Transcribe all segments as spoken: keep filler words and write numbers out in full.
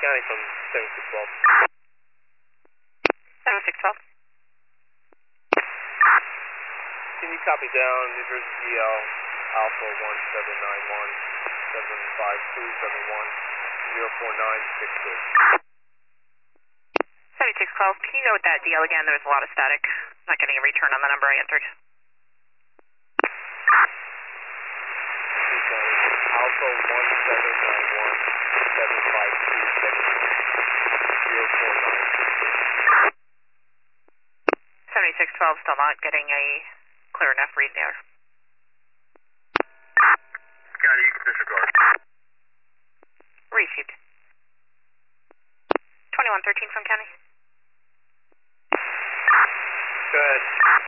County from seventy-six twelve. seventy-six twelve. Can you copy down New Jersey G L Alpha one seven nine one seven five two seven one zero four nine six two? seventy-six twelve, can you go with that D L again? There was a lot of static. Not getting a return on the number I entered. Alpha one seven nine one seven five two seven one zero four nine six two. seventy-six twelve, still not getting a clear enough read there. County, you can disregard. Received. twenty-one thirteen from County. Go ahead.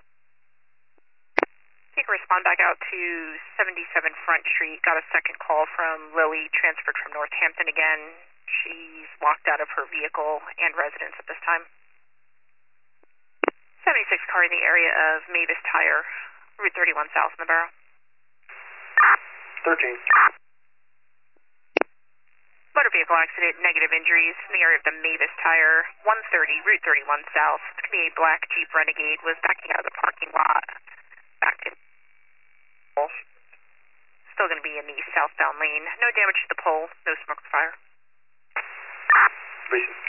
You can respond back out to seventy-seven Front Street. Got a second call from Lily, transferred from Northampton again. She's walked out of her vehicle and residence at this time. seventy-six car in the area of Mavis Tire, Route thirty-one South in the Barrow. thirteen. Motor vehicle accident, negative injuries in the area of the Mavis Tire, one thirty, Route thirty-one South. It's going to be a black Jeep Renegade, was backing out of the parking lot. Back in. Still going to be in the southbound lane. No damage to the pole, no smoke or fire. Receive.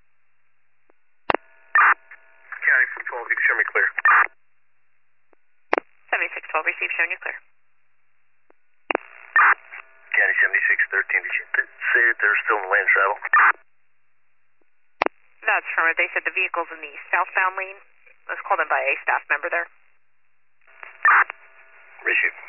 County from twelve, you can show me clear. seventy-six twelve, receive, showing you clear. County seventy-six thirteen, did you say that they're still in lane of travel? That's from it. They said the vehicle's in the southbound lane. Let's call them by a staff member there. Receive.